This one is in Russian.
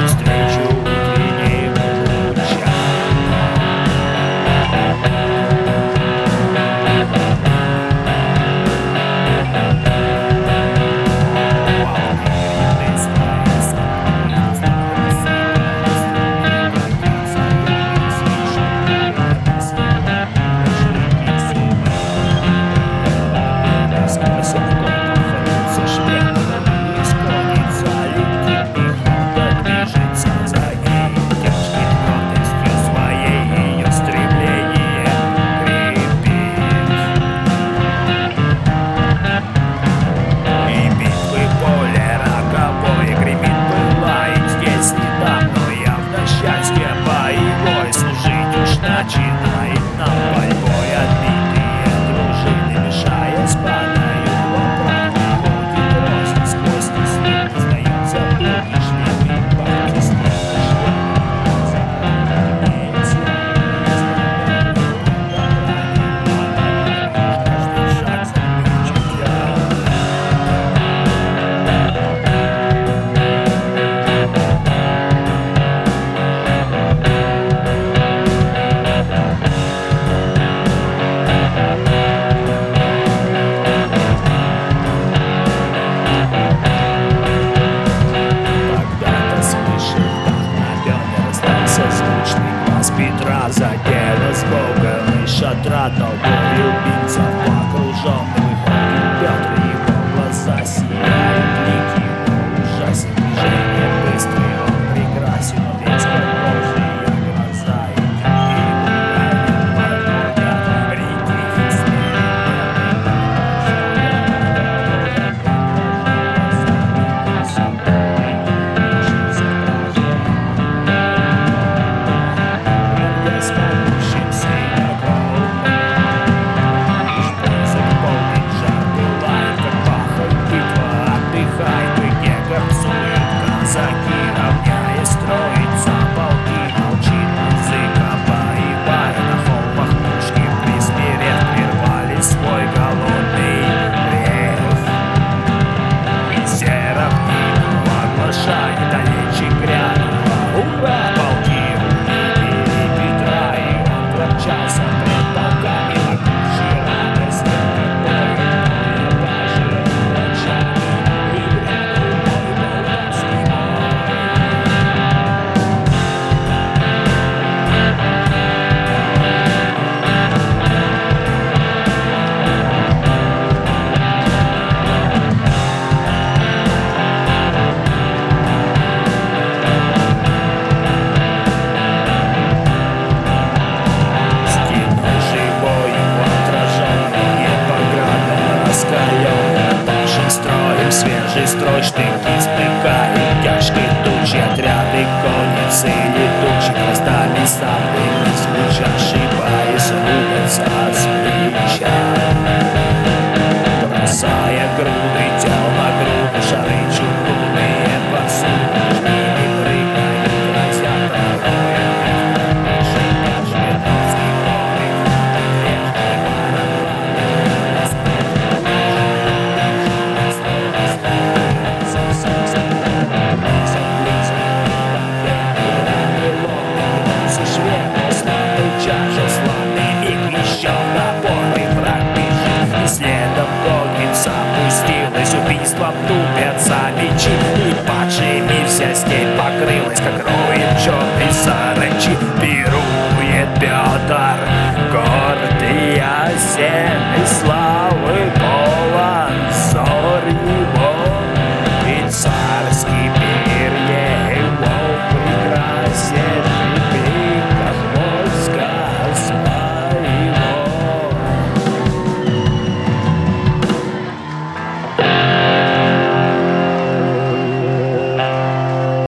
навстречу утренним лучам. Начинает нам борьбой отбитые дружины, мешаясь, падают в обрат. Ходит рознь сквозь тесны, сдаются пылки, шлемы, банки, снега, шлемы, заранее каждый шаг заметчик я. Петра задела с Богом и шатра толпой убийцев окруженный выходит Петр, его глаза сияют, лик его ужасен, движение быстрый, он прекрасен, весь как Божьи глаза, и ему подходят реки и свежий строй, штыки стыкают, тяжкие тучи, отряды конницы летучих остались самыми смучавшие, ошибаясь, рубятся с плеча, бросая груды тел на груды, шары чугунные посуды, жмыми прыгают, грозят оружием, шикар шведовский коврик, отрежный чаша славный миг, еще напорный враг бежит, и следом конница опустилась, убийством тупятся мечи, и падшими вся степь покрылась, как роем черной саранчи. Пирует Петр, гордый осенней славы.